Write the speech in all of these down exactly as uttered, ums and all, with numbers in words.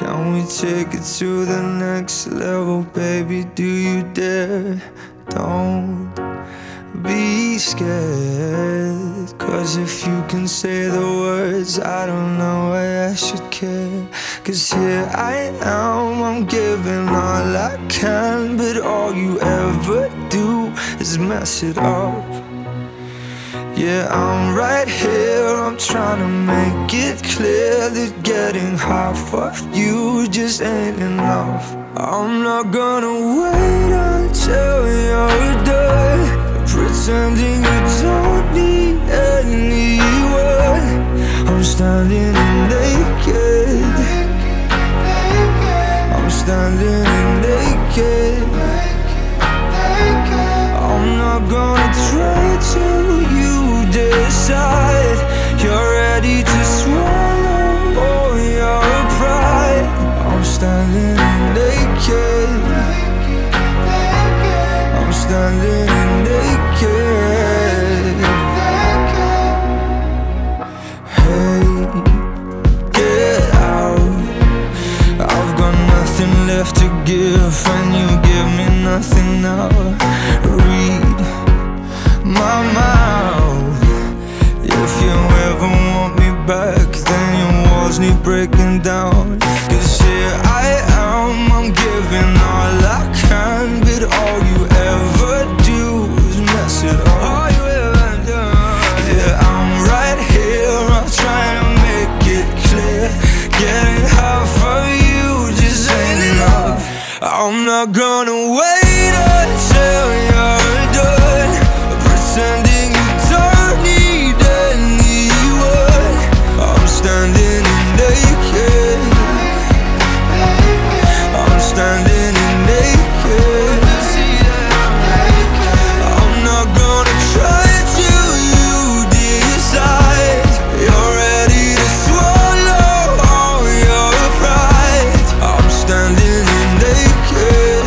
Can we take it to the next level, baby? Do you dare? Don't be scared, 'cause if you can say the words, I don't know why I should care. 'Cause here I am, I'm giving all I can, but all you ever do is mess it up. Yeah, I'm right here, I'm trying to make it clear that getting half of you just ain't enough. I'm not gonna wait until you're done pretending you don't need anyone. I'm standing naked, I'm standing naked. I'm not gonna try till you decide you're ready to swallow all your pride. I'm standing naked, I'm standing naked. Hey, get out, I've got nothing left to give and you give me nothing now. Read my mouth, if you ever want me back, then your walls need breaking down. 'Cause here I am, I'm giving all I can, but all you ever do is mess it up. All you ever do. Yeah, I'm right here, I'm trying to make it clear. Getting half of you just ain't enough. I'm not gonna wait until you're done pretending you don't need anyone. I'm standing naked, I'm standing naked. I'm not gonna try till you decide you're ready to swallow all your pride. I'm standing naked,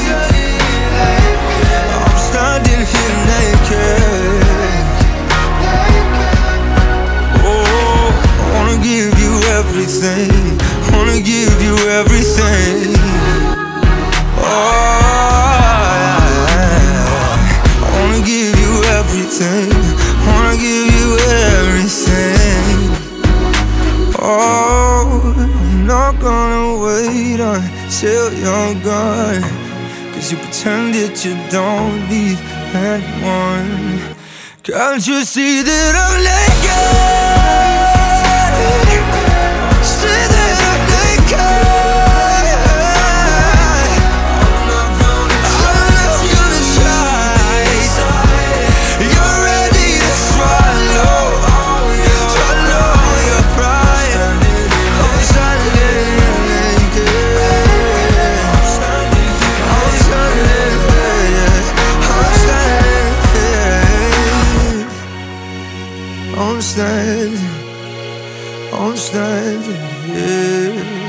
I'm standing here naked. Oh, I wanna give you everything, wanna give you everything. Oh, I wanna give you everything, wanna give you everything. Oh, I'm not gonna wait until you're gone, 'cause you pretend that you don't need anyone. Can't you see that I'm naked? See that I'm naked. I'm not gonna try. You're ready to swallow all your, swallow your pride. I'm standing naked, I'm standing, I'm standing, I'm standing, I'm standing, I'm standing, yeah.